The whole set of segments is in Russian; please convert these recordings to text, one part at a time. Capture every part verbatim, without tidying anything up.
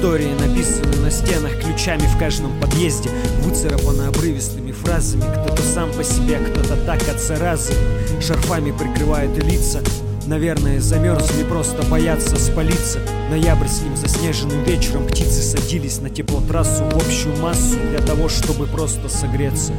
Истории написаны на стенах ключами в каждом подъезде, выцарапаны обрывистыми фразами. Кто-то сам по себе, кто-то так от заразы. Шарфами прикрывают лица. Наверное, замерзли, просто боятся спалиться. Ноябрьским заснеженным вечером птицы садились на теплотрассу в общую массу для того, чтобы просто согреться.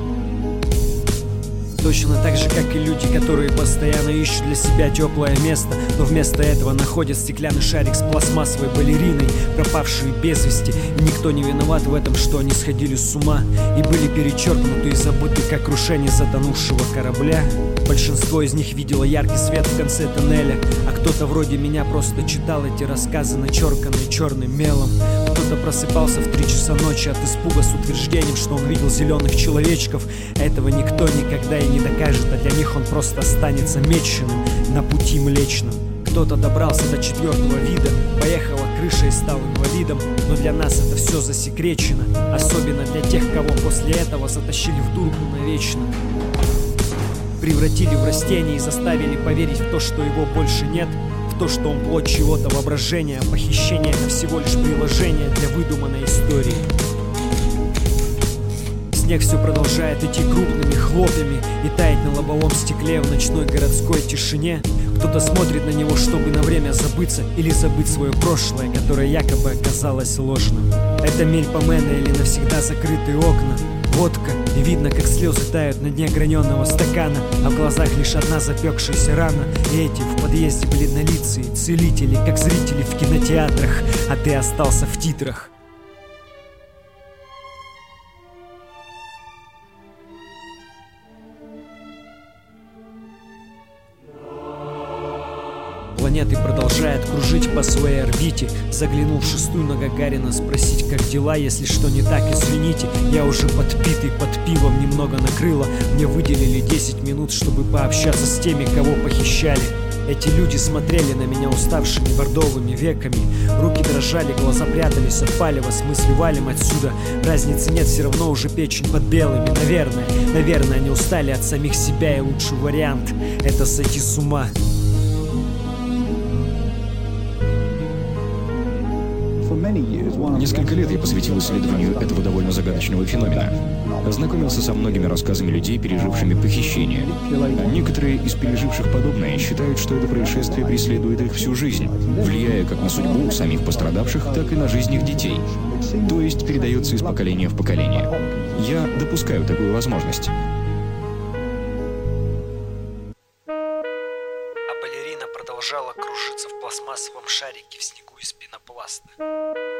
Точно так же, как и люди, которые постоянно ищут для себя теплое место, но вместо этого находят стеклянный шарик с пластмассовой балериной, пропавшие без вести. И никто не виноват в этом, что они сходили с ума и были перечеркнуты и забыты, как крушение затонувшего корабля. Большинство из них видело яркий свет в конце тоннеля, а кто-то вроде меня просто читал эти рассказы, начерканные черным мелом. Кто-то просыпался в три часа ночи от испуга с утверждением, что он видел зеленых человечков. Этого никто никогда и не докажет, а для них он просто останется меченым на пути Млечном. Кто-то добрался до четвертого вида, поехала крыша и стал инвалидом, но для нас это все засекречено, особенно для тех, кого после этого затащили в дурку навечно. Превратили в растение и заставили поверить в то, что его больше нет, в то, что он плод чего-то воображения, а похищение — это всего лишь приложение для выдуманной истории. Снег все продолжает идти крупными хлопьями и таять на лобовом стекле в ночной городской тишине. Кто-то смотрит на него, чтобы на время забыться или забыть свое прошлое, которое якобы оказалось ложным. Это Мельпомена или навсегда закрытые окна. Водка, и видно, как слезы тают на дне граненого стакана, а в глазах лишь одна запекшаяся рана. И эти в подъезде бледнолицые целители, как зрители в кинотеатрах, а ты остался в титрах. Планеты продолжают кружить по своей орбите. Заглянул в шестую на Гагарина спросить, как дела. Если что не так, извините, я уже подпитый, под пивом немного накрыло. Мне выделили десять минут, чтобы пообщаться с теми, кого похищали. Эти люди смотрели на меня уставшими бордовыми веками. Руки дрожали, глаза прятались от палева. С мыслью валим отсюда. Разницы нет, все равно уже печень под белыми. Наверное, наверное, они устали от самих себя. И лучший вариант — это сойти с ума. Несколько лет я посвятил исследованию этого довольно загадочного феномена. Ознакомился со многими рассказами людей, пережившими похищение. Некоторые из переживших подобное считают, что это происшествие преследует их всю жизнь, влияя как на судьбу самих пострадавших, так и на жизнь их детей. То есть передается из поколения в поколение. Я допускаю такую возможность. А балерина продолжала кружиться в пластмассовом шарике в снегу из пенопласта.